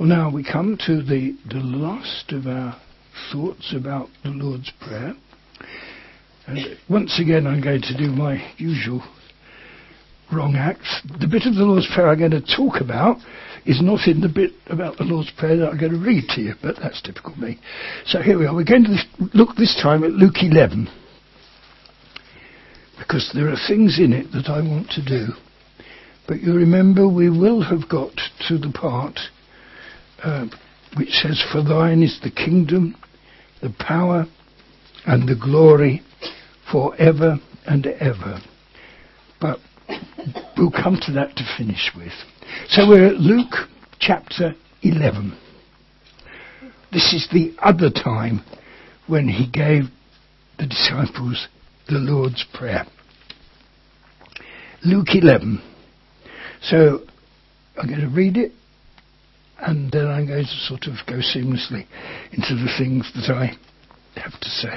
Well, now we come to the last of our thoughts about the Lord's Prayer. And once again, I'm going to do my usual wrong act. The bit of the Lord's Prayer I'm going to talk about is not in the bit about the Lord's Prayer that I'm going to read to you, but that's typical me. So here we are. We're going to look this time at Luke 11, because there are things in it that I want to do. But you remember, we will have got to the part which says, "For thine is the kingdom, the power, and the glory, forever and ever." But we'll come to that to finish with. So we're at Luke chapter 11. This is the other time when he gave the disciples the Lord's Prayer. Luke 11. So I'm going to read it, and then I'm going to sort of go seamlessly into the things that I have to say.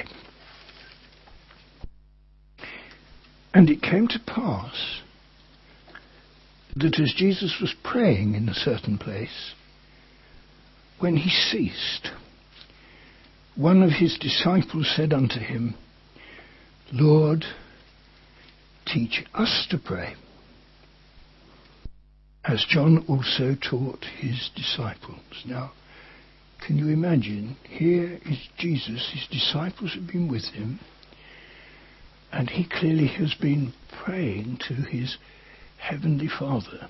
"And it came to pass that as Jesus was praying in a certain place, when he ceased, one of his disciples said unto him, Lord, teach us to pray, as John also taught his disciples." Now, can you imagine? Here is Jesus, his disciples have been with him, and he clearly has been praying to his Heavenly Father.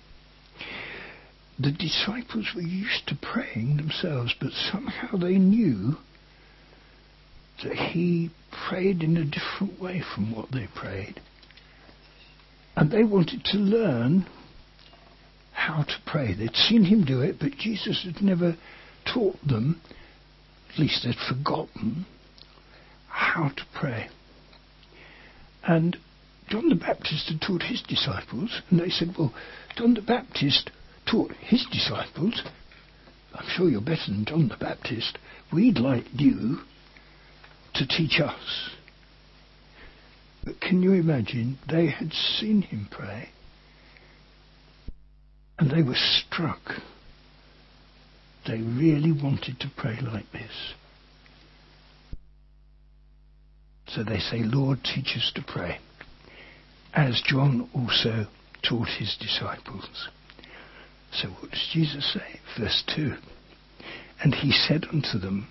The disciples were used to praying themselves, but somehow they knew that he prayed in a different way from what they prayed. And they wanted to learn how to pray. They'd seen him do it, but Jesus had never taught them, at least they'd forgotten, how to pray. And John the Baptist had taught his disciples, and they said, well, John the Baptist taught his disciples. I'm sure you're better than John the Baptist. We'd like you to teach us. But can you imagine? They had seen him pray, and they were struck. They really wanted to pray like this. So they say, Lord, teach us to pray, as John also taught his disciples. So what does Jesus say? Verse 2. "And he said unto them,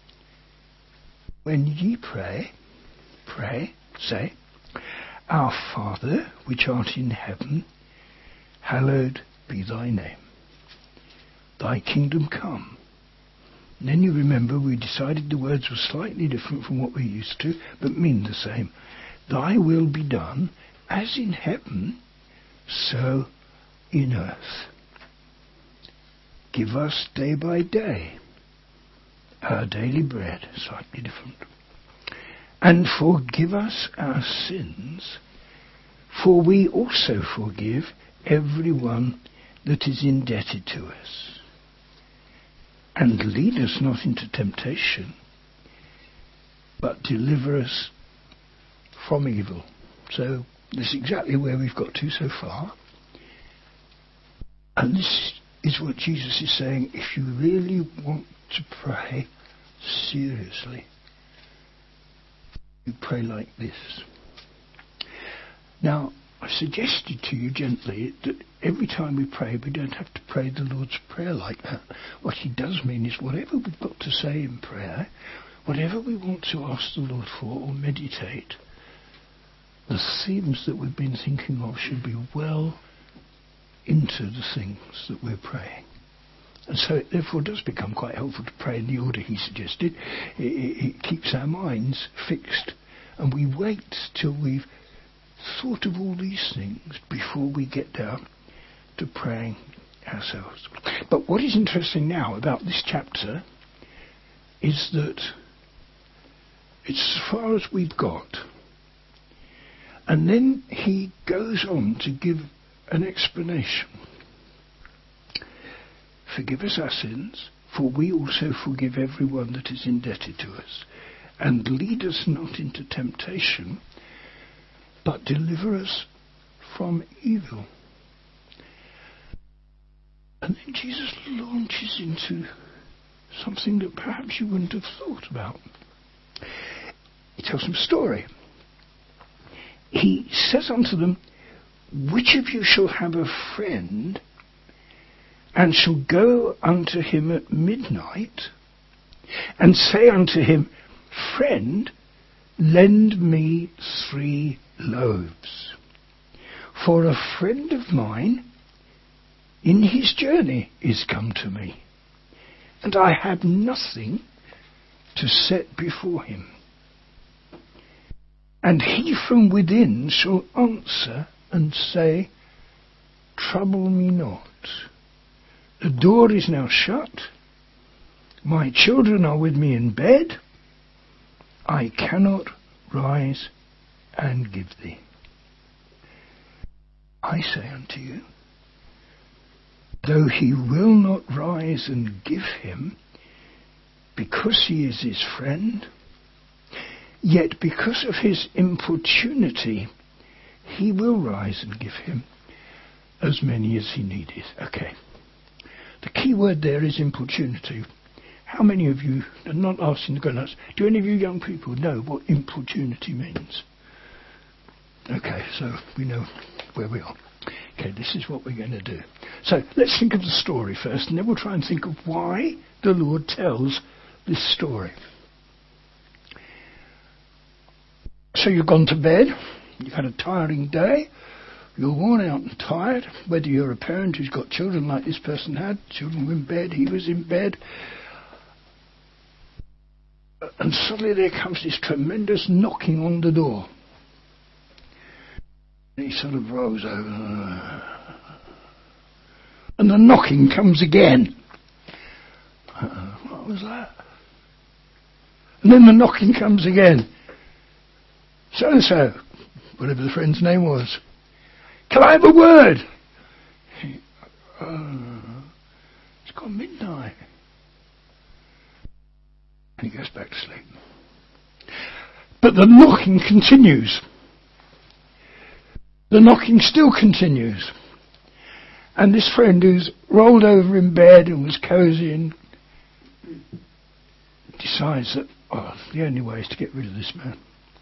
When ye pray, say, Our Father, which art in heaven, hallowed be thy name. Thy kingdom come." And then you remember we decided the words were slightly different from what we're used to, but mean the same. "Thy will be done, as in heaven, so in earth. Give us day by day our daily bread," slightly different. "And forgive us our sins, for we also forgive everyone that is indebted to us. And lead us not into temptation, but deliver us from evil." So this is exactly where we've got to so far. And this is what Jesus is saying. If you really want to pray seriously, you pray like this. Now, I suggested to you gently that every time we pray, we don't have to pray the Lord's Prayer like that. What he does mean is whatever we've got to say in prayer, whatever we want to ask the Lord for or meditate, the themes that we've been thinking of should be well into the things that we're praying. And so it therefore does become quite helpful to pray in the order he suggested. It keeps our minds fixed, and we wait till we've thought of all these things before we get down to praying ourselves. But what is interesting now about this chapter is that it's as far as we've got. And then he goes on to give an explanation. "Forgive us our sins, for we also forgive everyone that is indebted to us. And lead us not into temptation, but deliver us from evil." And then Jesus launches into something that perhaps you wouldn't have thought about. He tells them a story. He says unto them, which of you shall have a friend, and shall go unto him at midnight, and say unto him, Friend, lend me 3 loaves. For a friend of mine in his journey is come to me, and I have nothing to set before him. And he from within shall answer and say, Trouble me not. The door is now shut. My children are with me in bed. I cannot rise and give thee. I say unto you, though he will not rise and give him, because he is his friend, yet because of his importunity, he will rise and give him as many as he needeth. Okay. The key word there is importunity. How many of you, I'm not asking the grown-ups, do any of you young people know what importunity means? Okay, so we know where we are. Okay, this is what we're going to do. So let's think of the story first, and then we'll try and think of why the Lord tells this story. So you've gone to bed, you've had a tiring day, you're worn out and tired, whether you're a parent who's got children like this person had, children were in bed, he was in bed, and suddenly there comes this tremendous knocking on the door. And he sort of rolls over, and the knocking comes again. What was that? And then the knocking comes again. So-and-so, whatever the friend's name was, can I have a word? It's gone midnight. And he goes back to sleep. But the knocking continues. The knocking still continues. And this friend who's rolled over in bed and was cosy and decides that the only way is to get rid of this man.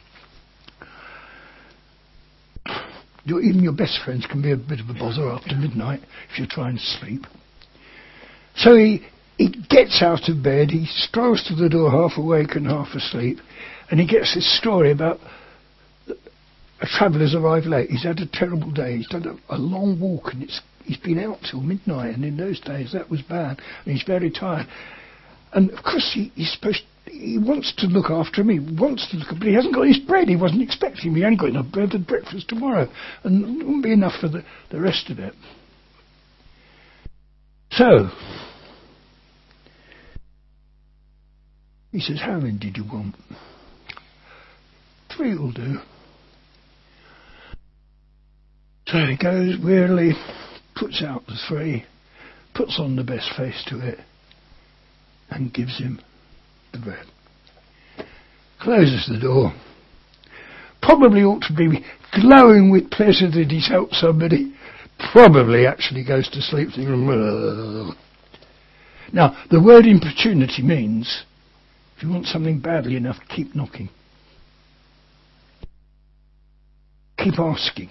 Even your best friends can be a bit of a bother after midnight if you're trying to sleep. So he gets out of bed, he strolls to the door half awake and half asleep, and he gets this story about a traveller's arrived late. He's had a terrible day. He's done a long walk, and he's been out till midnight, and in those days that was bad, and he's very tired. And of course he wants to look after him, but he hasn't got his bread. He wasn't expecting him. He only got enough bread for breakfast tomorrow, and it won't be enough for the rest of it. So he says, how many did you want? 3 will do. So he goes wearily, puts out the 3, puts on the best face to it, and gives him the bread. Closes the door. Probably ought to be glowing with pleasure that he's helped somebody. Probably actually goes to sleep thinking, ugh. Now, the word importunity means if you want something badly enough, keep knocking. Keep asking.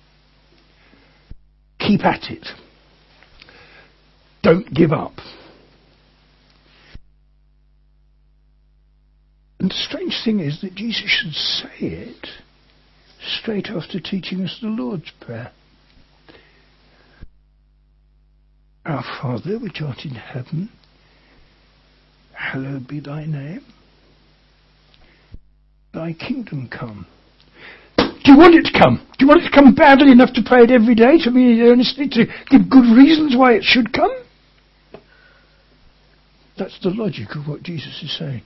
Keep at it. Don't give up. And the strange thing is that Jesus should say it straight after teaching us the Lord's Prayer. Our Father, which art in heaven, hallowed be thy name. Thy kingdom come. Do you want it to come? Do you want it to come badly enough to pray it every day, to mean it earnestly, to give good reasons why it should come? That's the logic of what Jesus is saying.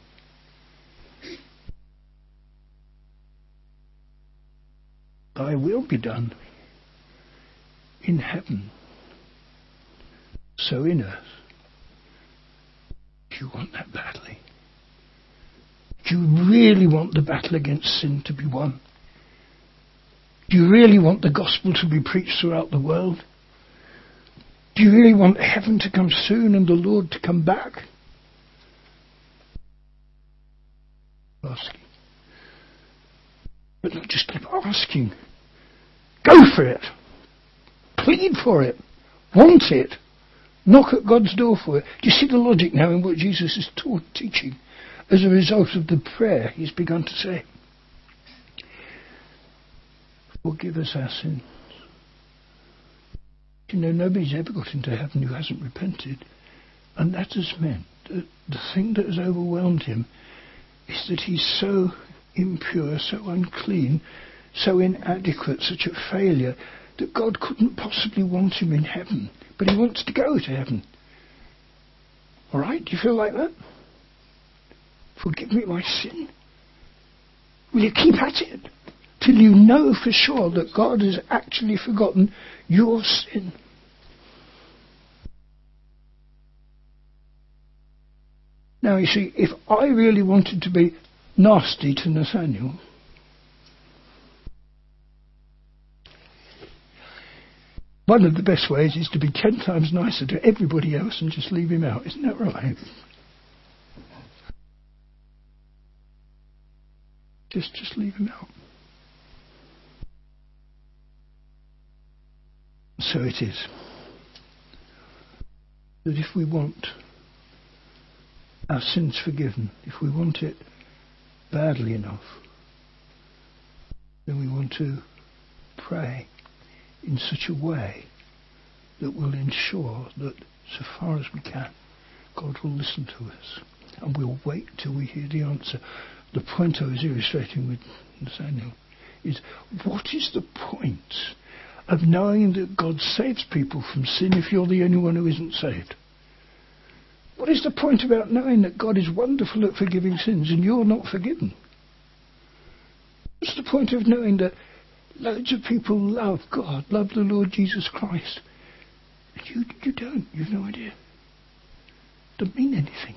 Thy will be done in heaven, so in earth. Do you want that badly? Do you really want the battle against sin to be won? Do you really want the gospel to be preached throughout the world? Do Do you really want heaven to come soon and the Lord to come back? Asking. But not just keep asking. Go for it. Plead for it. Want it. Knock at God's door for it. Do you see the logic now in what Jesus is teaching as a result of the prayer he's begun to say? Forgive us our sins. You know, nobody's ever got into heaven who hasn't repented. And that has meant that the thing that has overwhelmed him is that he's so impure, so unclean, so inadequate, such a failure, that God couldn't possibly want him in heaven. But he wants to go to heaven. All right? Do you feel like that? Forgive me my sin. Will you keep at it till you know for sure that God has actually forgotten your sin? Now you see, if I really wanted to be nasty to Nathaniel, one of the best ways is to be 10 times nicer to everybody else and just leave him out. Isn't that right? Just leave him out. So it is that if we want our sins forgiven, if we want it badly enough, then we want to pray in such a way that will ensure that, so far as we can, God will listen to us. And we'll wait till we hear the answer. The point I was illustrating with Nathaniel is, what is the point of knowing that God saves people from sin if you're the only one who isn't saved? What is the point about knowing that God is wonderful at forgiving sins and you're not forgiven? What's the point of knowing that loads of people love God, love the Lord Jesus Christ, and you don't? You've no idea. Doesn't mean anything.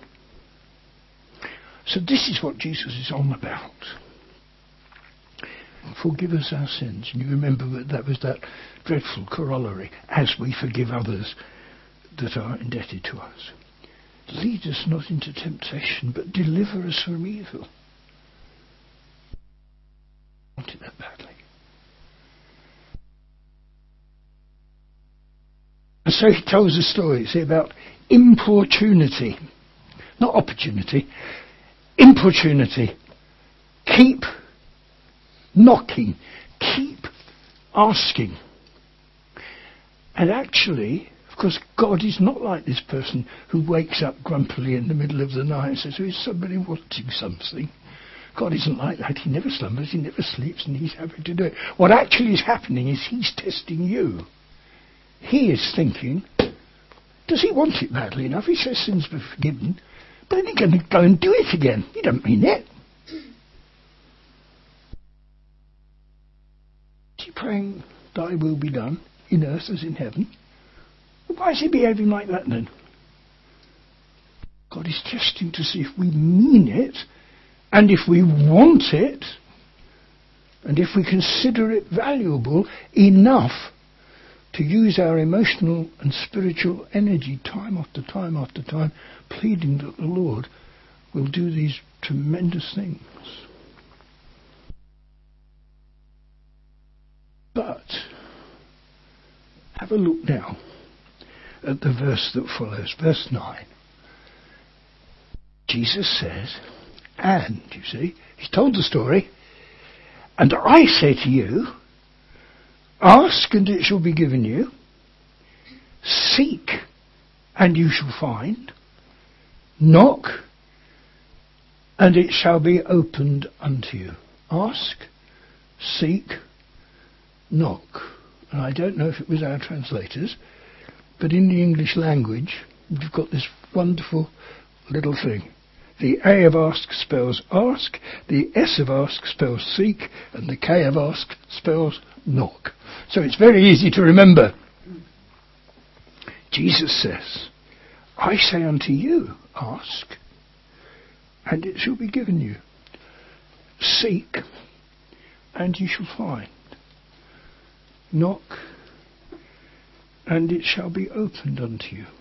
So this is what Jesus is on about. Forgive us our sins. And you remember that was that dreadful corollary, as we forgive others that are indebted to us. Lead us not into temptation, but deliver us from evil. I wanted that badly. And so he tells a story, see, about importunity. Not opportunity. Importunity. Keep knocking. Keep asking. And actually, of course, God is not like this person who wakes up grumpily in the middle of the night and says, "Oh, is somebody wanting something?" God isn't like that. He never slumbers, he never sleeps, and he's happy to do it. What actually is happening is he's testing you. He is thinking, does he want it badly enough? He says sins were forgiven, but then he's going to go and do it again. You don't mean it. Is he praying, thy will be done, in earth as in heaven? Why is he behaving like that then? God is testing to see if we mean it, and if we want it, and if we consider it valuable enough to use our emotional and spiritual energy time after time after time, pleading that the Lord will do these tremendous things. But have a look now at the verse that follows, verse 9. Jesus says, and, you see, he's told the story, and I say to you, ask and it shall be given you, seek and you shall find, knock and it shall be opened unto you. Ask, seek, knock. And I don't know if it was our translators, but in the English language, you've got this wonderful little thing. The A of ask spells ask, the S of ask spells seek, and the K of ask spells knock. So it's very easy to remember. Jesus says, I say unto you, ask, and it shall be given you. Seek, and you shall find. Knock, and it shall be opened unto you.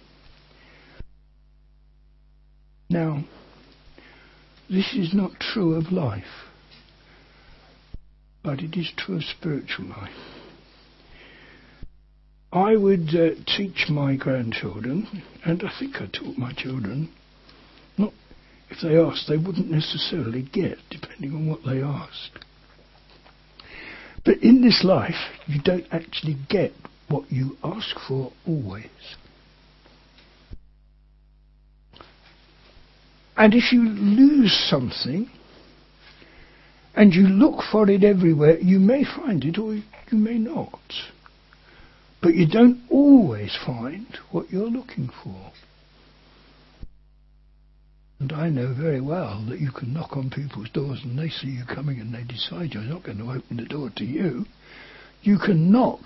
Now, this is not true of life, but it is true of spiritual life. I would teach my grandchildren, and I think I taught my children, not if they asked, they wouldn't necessarily get, depending on what they asked. But in this life, you don't actually get what you ask for always. And if you lose something, and you look for it everywhere, you may find it or you may not. But you don't always find what you're looking for. And I know very well that you can knock on people's doors and they see you coming and they decide you're not going to open the door to you. You can knock.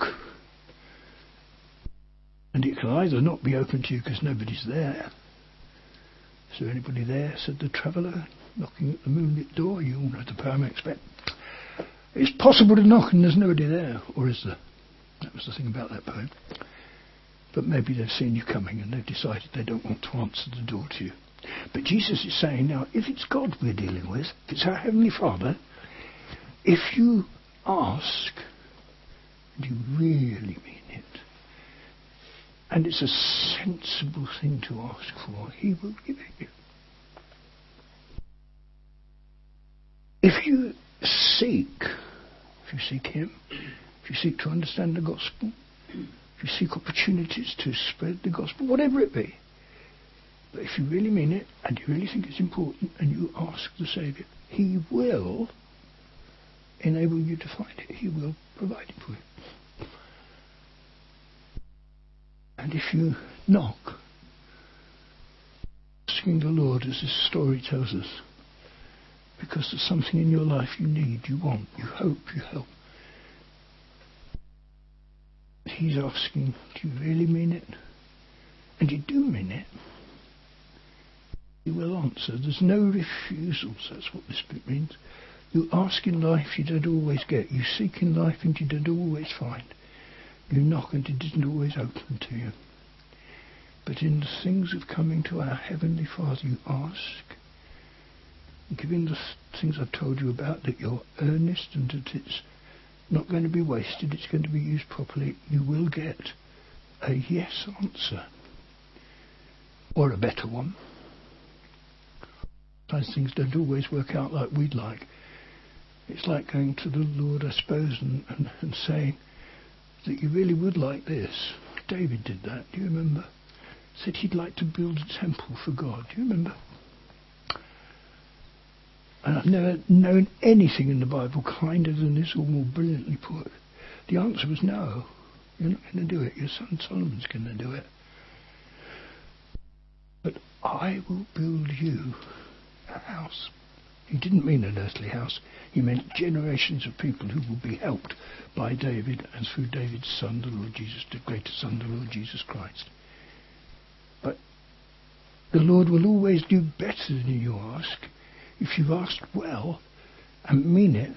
And it can either not be open to you because nobody's there. Is there anybody there? Said the traveller, knocking at the moonlit door. You all know the poem expect. It's possible to knock and there's nobody there. Or is there? That was the thing about that poem. But maybe they've seen you coming and they've decided they don't want to answer the door to you. But Jesus is saying now, if it's God we're dealing with, if it's our Heavenly Father, if you ask, and you really mean it, and it's a sensible thing to ask for, He will give it you. If you seek Him, if you seek to understand the gospel, if you seek opportunities to spread the gospel, whatever it be, but if you really mean it, and you really think it's important, and you ask the Saviour, He will enable you to find it. He will provide it for you. And if you knock, asking the Lord, as this story tells us, because there's something in your life you need, you want, you hope, you help. He's asking, do you really mean it? And you do mean it. He will answer. There's no refusals. That's what this bit means. You ask in life, you don't always get. You seek in life, and you don't always find. You knock, and it isn't always open to you. But in the things of coming to our Heavenly Father, you ask, giving the things I've told you about, that you're earnest and that it's not going to be wasted, it's going to be used properly, you will get a yes answer. Or a better one. Sometimes things don't always work out like we'd like. It's like going to the Lord, I suppose, and saying that you really would like this. David did that, do you remember? Said he'd like to build a temple for God, do you remember? And I've never known anything in the Bible kinder than this, or more brilliantly put. The answer was no. You're not going to do it. Your son Solomon's going to do it. But I will build you a house. He didn't mean an earthly house. He meant generations of people who will be helped by David and through David's son, the Lord Jesus, the greater son, the Lord Jesus Christ. But the Lord will always do better than you ask if you've asked well and mean it.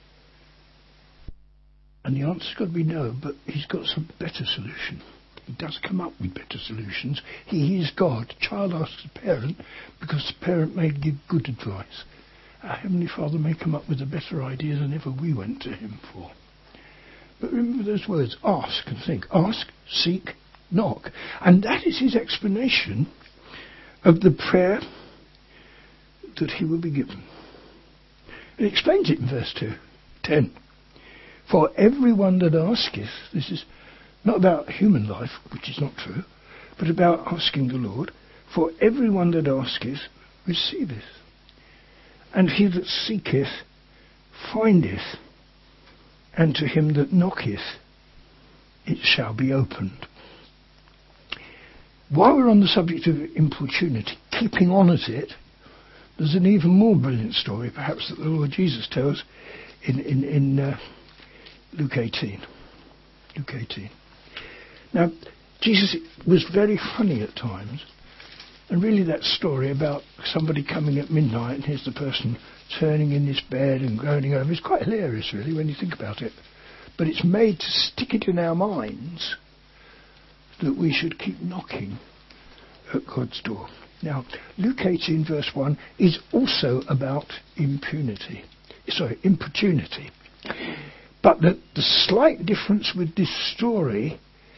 And the answer's got to be no, but He's got some better solution. He does come up with better solutions. He is God. The child asks the parent because the parent may give good advice. Our Heavenly Father may come up with a better idea than ever we went to Him for. But remember those words, ask and think. Ask, seek, knock. And that is His explanation of the prayer that He will be given. He explains it in verse 10. For everyone that asketh, this is not about human life, which is not true, but about asking the Lord. For everyone that asketh, receiveth. And he that seeketh, findeth. And to him that knocketh, it shall be opened. While we're on the subject of importunity, keeping on at it, there's an even more brilliant story, perhaps, that the Lord Jesus tells in Luke 18. Luke 18. Now, Jesus was very funny at times, and really that story about somebody coming at midnight and here's the person turning in his bed and groaning over is quite hilarious, really, when you think about it. But it's made to stick it in our minds that we should keep knocking at God's door. Now, Luke 18 verse 1 is also about importunity. But the slight difference with this story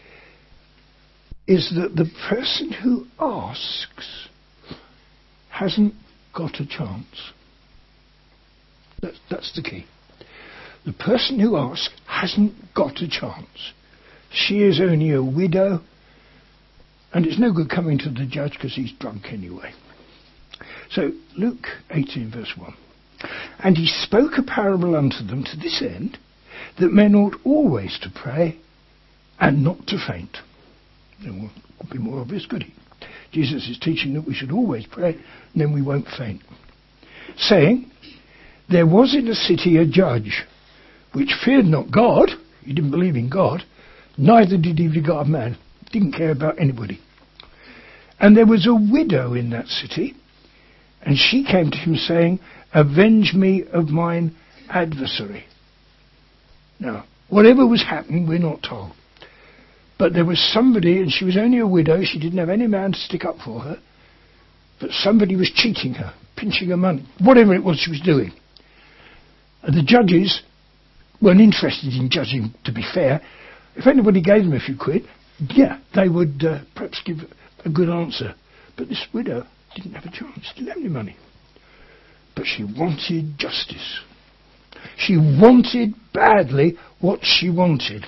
is that the person who asks hasn't got a chance. That's the key. The person who asks hasn't got a chance. She is only a widow, and it's no good coming to the judge because he's drunk anyway. So, Luke 18 verse 1. And he spoke a parable unto them to this end, that men ought always to pray and not to faint. It would be more obvious, could he? Jesus is teaching that we should always pray, and then we won't faint. Saying, there was in a city a judge, which feared not God, he didn't believe in God, neither did he regard man, didn't care about anybody. And there was a widow in that city, and she came to him saying, avenge me of mine adversary. Now, whatever was happening, we're not told. But there was somebody, and she was only a widow, she didn't have any man to stick up for her, but somebody was cheating her, pinching her money, whatever it was she was doing. And the judges weren't interested in judging, to be fair. If anybody gave them a few quid, yeah, they would perhaps give a good answer. But this widow didn't have a chance, didn't have any money. But she wanted justice. She wanted badly what she wanted.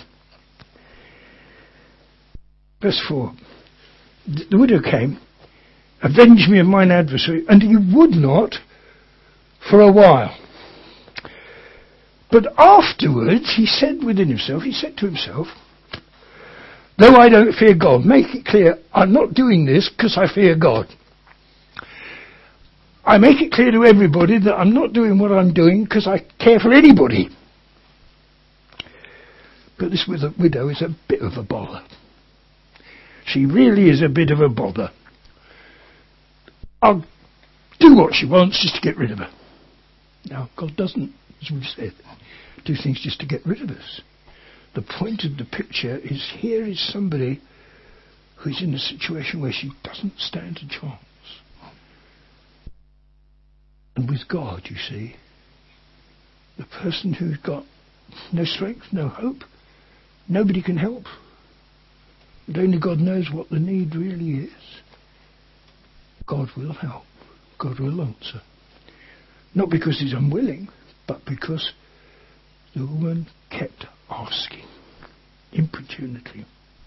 Verse 4. The widow came, avenge me of mine adversary, and he would not for a while. But afterwards he said within himself, he said to himself, though I don't fear God, make it clear, I'm not doing this because I fear God. I make it clear to everybody that I'm not doing what I'm doing because I care for anybody. But this widow is a bit of a bother. She really is a bit of a bother. I'll do what she wants just to get rid of her. Now, God doesn't, as we've said, do things just to get rid of us. The point of the picture is here is somebody who's in a situation where she doesn't stand a chance. And with God, you see, the person who's got no strength, no hope, nobody can help. And only God knows what the need really is. God will help. God will answer. Not because he's unwilling, but because the woman kept asking. Importunity.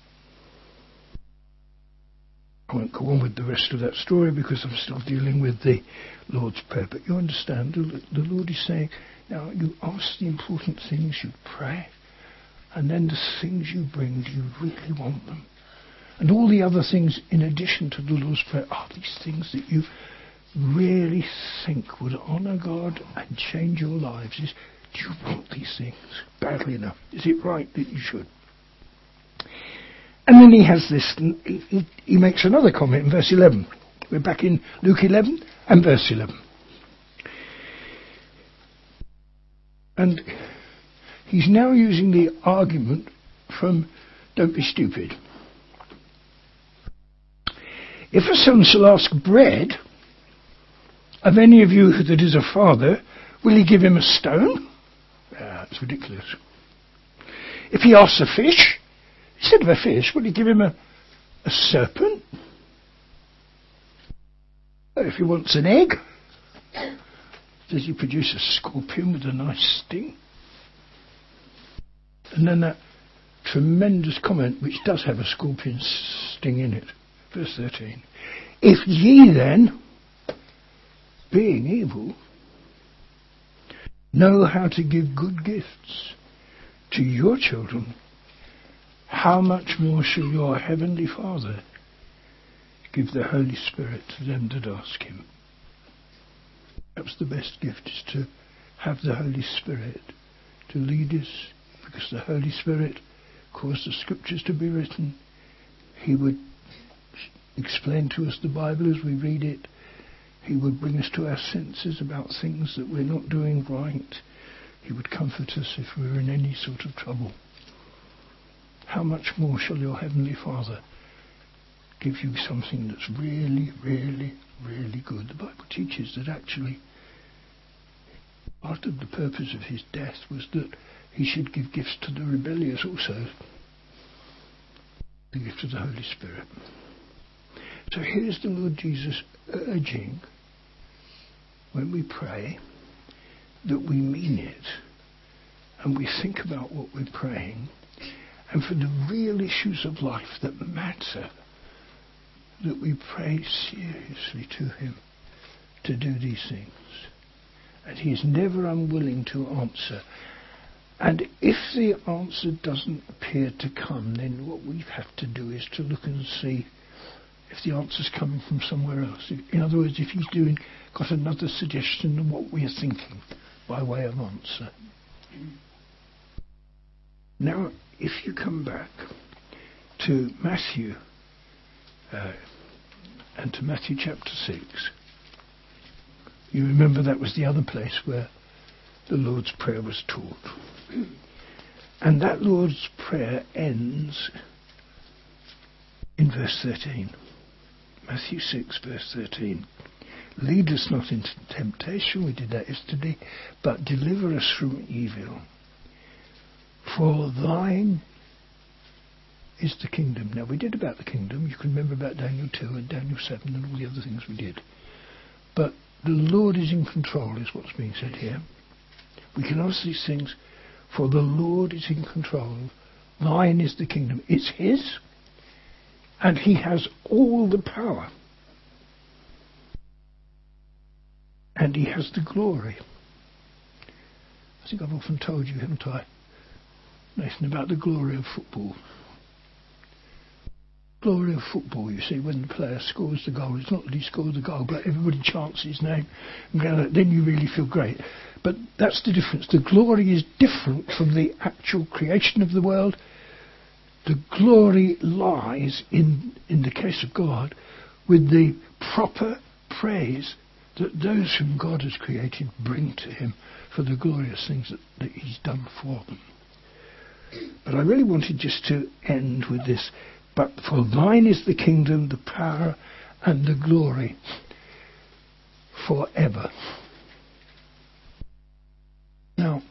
I won't go on with the rest of that story because I'm still dealing with the Lord's Prayer. But you understand, the Lord is saying, now you ask the important things, you pray, and then the things you bring, do you really want them? And all the other things in addition to the Lord's Prayer are these things that you really think would honour God and change your lives. Do you want these things badly enough? Is it right that you should? And then he has this, he makes another comment in verse 11. We're back in Luke 11 and verse 11. And he's now using the argument from Don't Be Stupid. If a son shall ask bread of any of you that is a father, will he give him a stone? It's ridiculous. If he asks a fish, instead of a fish, will he give him a serpent? If he wants an egg, does he produce a scorpion with a nice sting? And then that tremendous comment, which does have a scorpion sting in it. Verse 13. If ye then, being evil, know how to give good gifts to your children, how much more shall your heavenly Father give the Holy Spirit to them that ask him? Perhaps the best gift is to have the Holy Spirit to lead us, because the Holy Spirit caused the scriptures to be written. He would explain to us the Bible as we read it. He would bring us to our senses about things that we're not doing right. He would comfort us if we were in any sort of trouble. How much more shall your Heavenly Father give you something that's really, really, really good. The Bible teaches that actually part of the purpose of his death was that he should give gifts to the rebellious also. The gift of the Holy Spirit. So here's the Lord Jesus urging, when we pray, that we mean it and we think about what we're praying, and for the real issues of life that matter, that we pray seriously to him to do these things. And he is never unwilling to answer. And if the answer doesn't appear to come, then what we have to do is to look and see if the answer's coming from somewhere else. In other words, if he's got another suggestion than what we are thinking by way of answer. Now, if you come back to Matthew and to Matthew chapter 6, you remember that was the other place where the Lord's Prayer was taught. And that Lord's Prayer ends in verse 13. Matthew 6, verse 13. Lead us not into temptation, we did that yesterday, but deliver us from evil. For thine is the kingdom. Now we did about the kingdom. You can remember about Daniel 2 and Daniel 7 and all the other things we did. But the Lord is in control, is what's being said here. We can ask these things, for the Lord is in control. Thine is the kingdom. It's his, and he has all the power. And he has the glory. I think I've often told you, haven't I, Nathan, about the glory of football. Glory of football, you see, when the player scores the goal, it's not that he scored the goal, but everybody chants his name, and then you really feel great. But that's the difference. The glory is different from the actual creation of the world. The glory lies, in the case of God, with the proper praise that those whom God has created bring to him for the glorious things that he's done for them. But I really wanted just to end with this. But for thine is the kingdom, the power, and the glory forever. Now,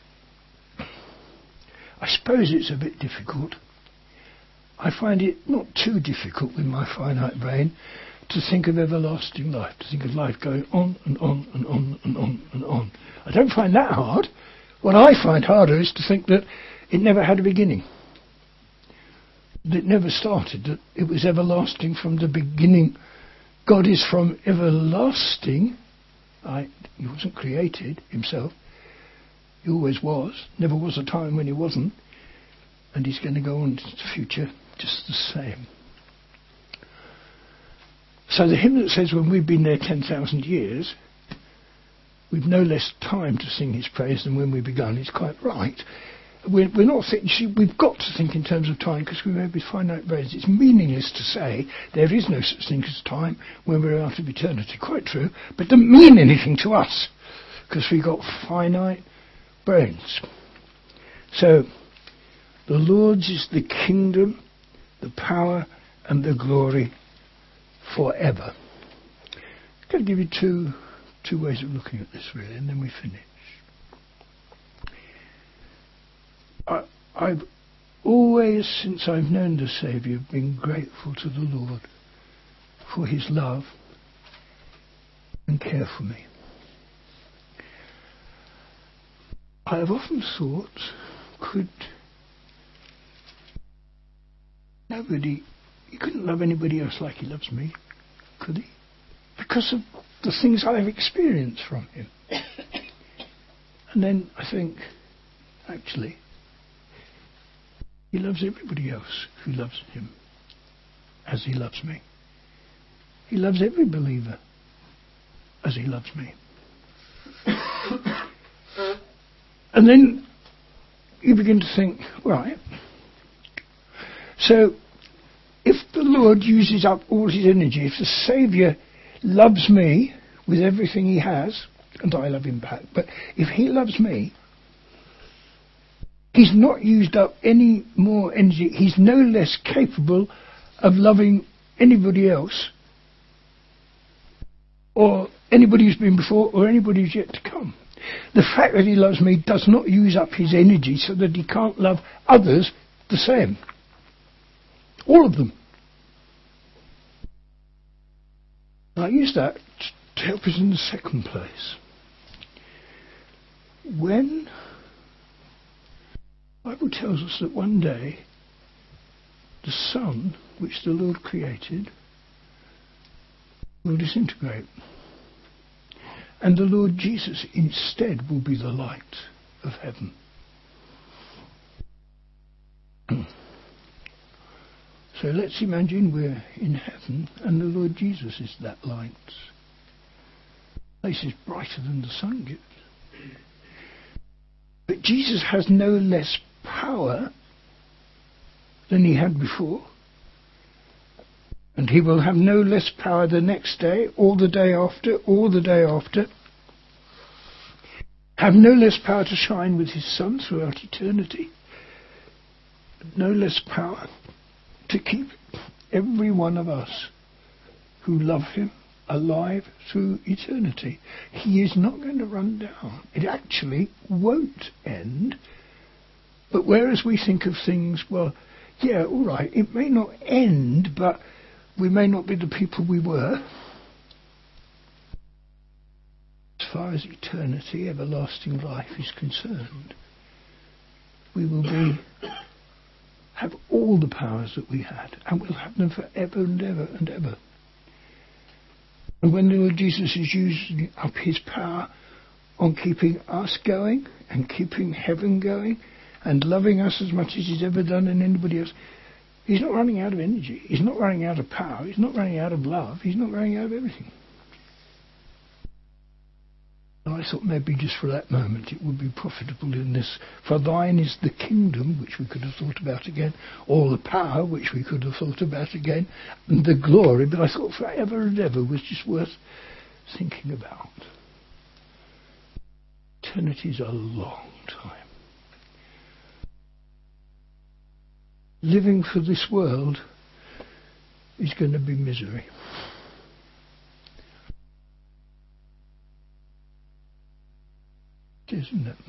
I suppose it's a bit difficult. I find it not too difficult with my finite brain to think of everlasting life, to think of life going on and on and on and on and on. I don't find that hard. What I find harder is to think that it never had a beginning. That it never started, that it was everlasting from the beginning. God is from everlasting. He wasn't created himself. He always was. Never was a time when he wasn't. And he's going to go on into the future just the same. So the hymn that says when we've been there 10,000 years, we've no less time to sing his praise than when we begun, is quite right. We're not thinking, we've got to think in terms of time because we may be finite brains. It's meaningless to say there is no such thing as time when we're out of eternity. Quite true, but it doesn't mean anything to us because we've got finite brains. So, the Lord's is the kingdom, the power, and the glory forever. I'm going to give you two ways of looking at this, really, and then we finish. I've always, since I've known the Saviour, been grateful to the Lord for his love and care for me. I have often thought, he couldn't love anybody else like he loves me, could he? Because of the things I've experienced from him. And then I think, actually, he loves everybody else who loves him as he loves me. He loves every believer as he loves me. And then you begin to think, right, so if the Lord uses up all his energy, if the Saviour loves me with everything he has, and I love him back, but if he loves me, he's not used up any more energy. He's no less capable of loving anybody else, or anybody who's been before, or anybody who's yet to come. The fact that he loves me does not use up his energy so that he can't love others the same. All of them. I use that to help us in the second place. When the Bible tells us that one day the sun, which the Lord created, will disintegrate. And the Lord Jesus instead will be the light of heaven. So let's imagine we're in heaven and the Lord Jesus is that light. The place is brighter than the sun gets. But Jesus has no less power than he had before. And he will have no less power the next day, or the day after, or the day after. Have no less power to shine with his sun throughout eternity. No less power to keep every one of us who love him alive through eternity. He is not going to run down. It actually won't end. But whereas we think of things, well, yeah, all right, it may not end, but we may not be the people we were. As far as eternity, everlasting life is concerned, we will have all the powers that we had, and we'll have them forever and ever and ever. And when the Lord Jesus is using up his power on keeping us going and keeping heaven going and loving us as much as he's ever done and anybody else, he's not running out of energy. He's not running out of power. He's not running out of love. He's not running out of everything. And I thought maybe just for that moment it would be profitable in this. For thine is the kingdom, which we could have thought about again, or the power, which we could have thought about again, and the glory. But I thought forever and ever was just worth thinking about. Eternity is a long time. Living for this world is going to be misery. Isn't it?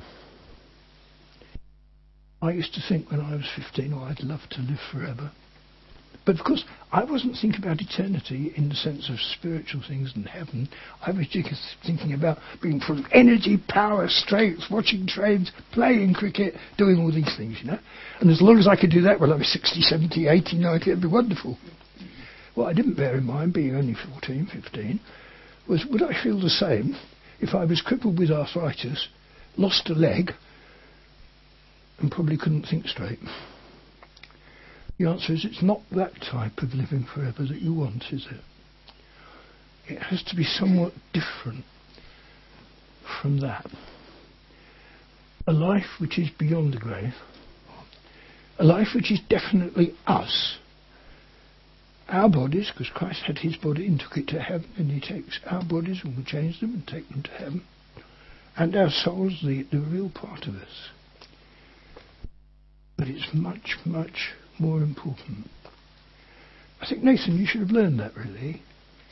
I used to think when I was 15, I'd love to live forever. But of course, I wasn't thinking about eternity in the sense of spiritual things and heaven. I was just thinking about being full of energy, power, strength, watching trains, playing cricket, doing all these things, you know. And as long as I could do that when I was 60, 70, 80, 90, it'd be wonderful. What I didn't bear in mind, being only 14, 15, was would I feel the same if I was crippled with arthritis, lost a leg, and probably couldn't think straight? The answer is it's not that type of living forever that you want, is it? It has to be somewhat different from that. A life which is beyond the grave. A life which is definitely us. Our bodies, because Christ had his body and took it to heaven, and he takes our bodies and will change them and take them to heaven. And our souls, the real part of us. But it's much, much more important. I think, Nathan, you should have learned that, really.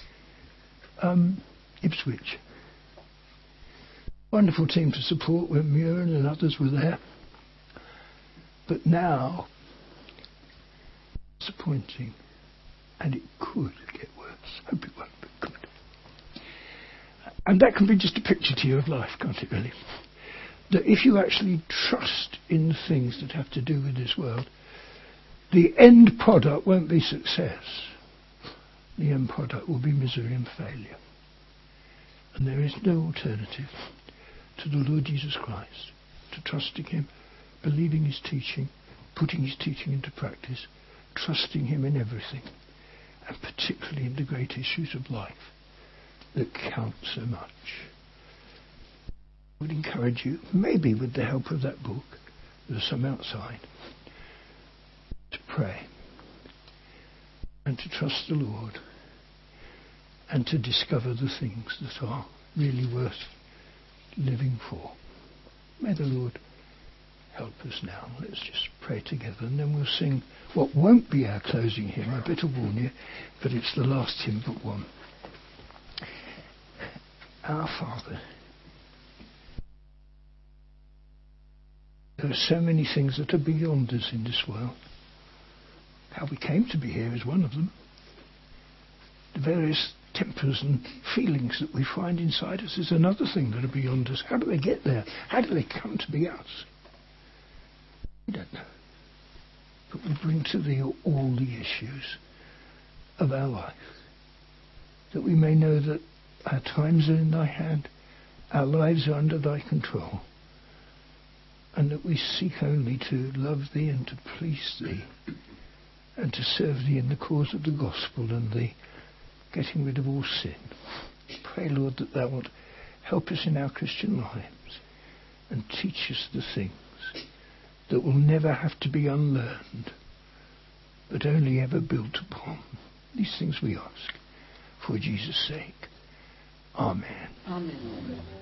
Ipswich. Wonderful team to support when Muren and others were there. But now, disappointing. And it could get worse. Hope it won't, but it could. And that can be just a picture to you of life, can't it, really? That if you actually trust in things that have to do with this world, the end product won't be success. The end product will be misery and failure. And there is no alternative to the Lord Jesus Christ, to trusting him, believing his teaching, putting his teaching into practice, trusting him in everything, and particularly in the great issues of life that count so much. I would encourage you, maybe with the help of that book, there's some outside, to pray and to trust the Lord and to discover the things that are really worth living for. May the Lord help us now. Let's just pray together, and then we'll sing what won't be our closing hymn. I better warn you, but it's the last hymn but one. Our Father. There are so many things that are beyond us in this world. How we came to be here is one of them. The various tempers and feelings that we find inside us is another thing that are beyond us. How do they get there? How do they come to be us? We don't know. But we bring to Thee all the issues of our life, that we may know that our times are in Thy hand, our lives are under Thy control, and that we seek only to love Thee and to please Thee and to serve Thee in the cause of the gospel and the getting rid of all sin. Pray, Lord, that Thou wilt help us in our Christian lives and teach us the things that will never have to be unlearned, but only ever built upon. These things we ask for Jesus' sake. Amen. Amen.